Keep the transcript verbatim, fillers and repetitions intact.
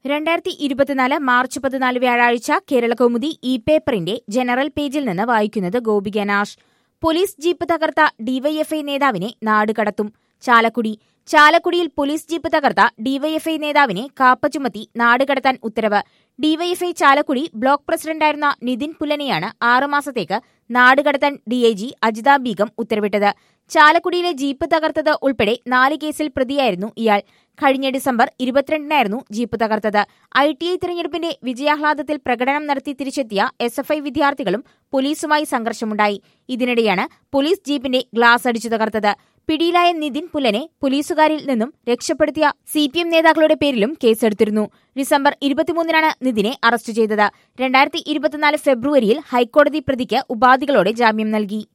രണ്ടായിരത്തി ഇരുപത്തിനാല് മാർച്ച് പതിനാല് വ്യാഴാഴ്ച കേരളകൗമുദി ഇ പേപ്പറിന്റെ ജനറൽ പേജിൽ നിന്ന് വായിക്കുന്നത് ഗോപിക നാഷ്. പോലീസ് ജീപ്പ് തകർത്ത ഡിവൈഎഫ്ഐ നേതാവിനെ നാട് കടത്തും. ചാലക്കുടി ചാലക്കുടിയിൽ പോലീസ് ജീപ്പ് തകർത്ത ഡിവൈഎഫ്ഐ നേതാവിനെ കാപ്പ ചുമത്തി നാട് കടത്താൻ ഉത്തരവ്. ഡിവൈഎഫ്ഐ ചാലക്കുടി ബ്ലോക്ക് പ്രസിഡന്റായിരുന്ന നിതിൻ പുല്ലനെയാണ് ആറുമാസത്തേക്ക് നാട് കടത്താൻ ഡിഐജി അജിത ബീഗം ഉത്തരവിട്ടത്. ചാലക്കുടിയിലെ ജീപ്പ് തകർത്തത് ഉൾപ്പെടെ നാല് കേസിൽ പ്രതിയായിരുന്നു ഇയാൾ. കഴിഞ്ഞ ഡിസംബർ ഇരുപത്തിരണ്ടിനായിരുന്നു ജീപ്പ് തകർത്തത്. ഐ ടി ഐ തിരഞ്ഞെടുപ്പിന്റെ വിജയാഹ്ലാദത്തിൽ പ്രകടനം നടത്തി തിരിച്ചെത്തിയ എസ് എഫ് ഐ വിദ്യാർത്ഥികളും പോലീസുമായി സംഘർഷമുണ്ടായി. ഇതിനിടെയാണ് പോലീസ് ജീപ്പിന്റെ ഗ്ലാസ് അടിച്ചു തകർത്തത്. പിടിയിലായ നിതിൻ പുല്ലനെ പോലീസുകാരിൽ നിന്നും രക്ഷപ്പെടുത്തിയ സി പി എം നേതാക്കളുടെ പേരിലും കേസെടുത്തിരുന്നു. ഡിസംബർ ഇരുപത്തിമൂന്നിനാണ് നിതിനെ അറസ്റ്റ് ചെയ്തത്. രണ്ടായിരത്തി ഇരുപത്തിനാല് ഫെബ്രുവരിയിൽ ഹൈക്കോടതി പ്രതിക്ക് ഉപാധികളോടെ ജാമ്യം നൽകി.